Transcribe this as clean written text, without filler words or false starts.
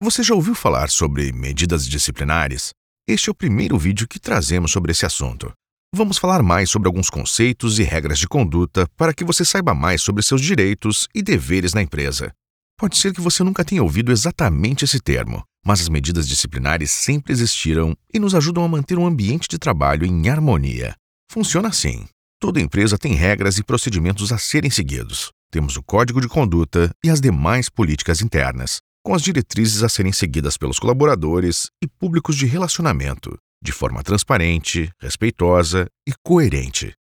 Você já ouviu falar sobre medidas disciplinares? Este é o primeiro vídeo que trazemos sobre esse assunto. Vamos falar mais sobre alguns conceitos e regras de conduta para que você saiba mais sobre seus direitos e deveres na empresa. Pode ser que você nunca tenha ouvido exatamente esse termo, mas as medidas disciplinares sempre existiram e nos ajudam a manter um ambiente de trabalho em harmonia. Funciona assim. Toda empresa tem regras e procedimentos a serem seguidos. Temos o código de conduta e as demais políticas internas, com as diretrizes a serem seguidas pelos colaboradores e públicos de relacionamento, de forma transparente, respeitosa e coerente.